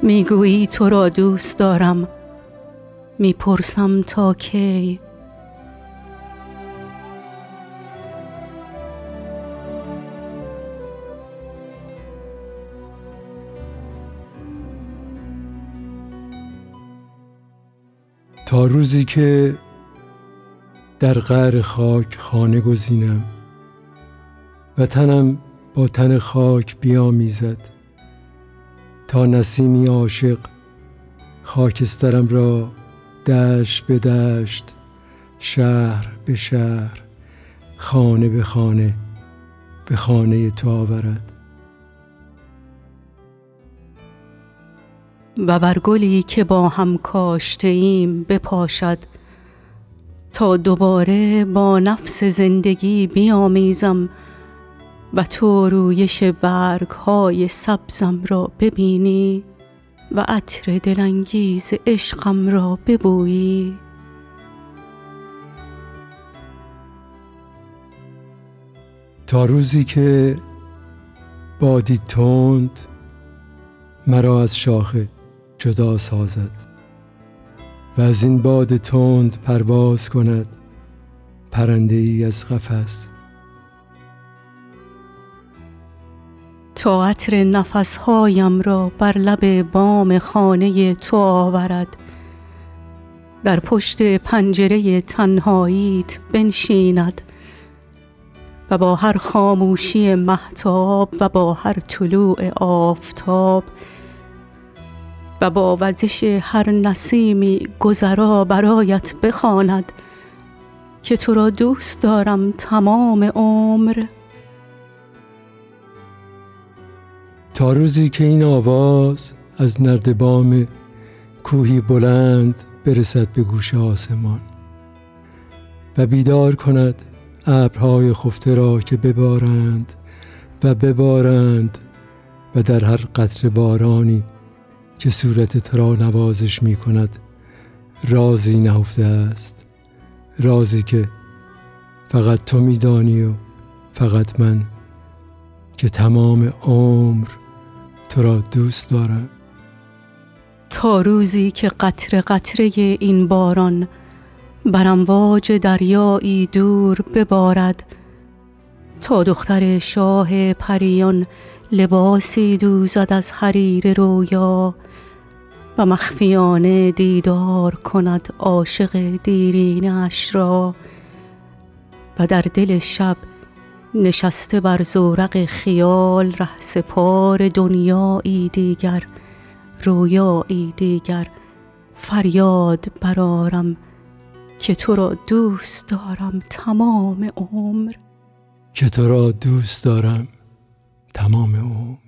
میگویی تو را دوست دارم، میپرسم تا کی؟ تا روزی که در قعر خاک خانه گزینم و تنم با تن خاک بیامیزد، تا نسیمی عاشق خاکسترم را دشت به دشت، شهر به شهر، خانه به خانه، به خانه تو آورد. و بر گلی که با هم کاشته ایم بپاشد، تا دوباره با نفس زندگی بیامیزم و تو رویش برگ های سبزم را ببینی و عطر دلانگیز عشقم را ببویی. تا روزی که بادی تند مرا از شاخه جدا سازد و از این باد تند پرواز کند پرنده ای از قفس. تا عطر نفسهایم را بر لب بام خانه تو آورد، در پشت پنجره تنهاییت بنشیند و با هر خاموشی مهتاب و با هر طلوع آفتاب و با وزش هر نسیمی گذرا برایت بخواند که تو را دوست دارم تمام عمر. تا روزی که این آواز از نردبام کوهی بلند برسد به گوش آسمان و بیدار کند ابرهای خفته را که ببارند و ببارند و در هر قطره بارانی که صورت تو را نوازش می کند رازی نهفته است، رازی که فقط تو می دانی و فقط من، که تمام عمر تو را دوست دارم. تا روزی که قطره قطره این باران بر امواج دریایی دور ببارد، تا دختر شاه پریان لباسی دوزد از حریر رویا و مخفیانه دیدار کند عاشق دیرینه اش را و در دل شب نشسته بر زورق خیال رهسپار دنیایی دیگر، رویایی دیگر فریاد برآرم که تو را دوست دارم تمام عمر، که تو را دوست دارم تمام عمر.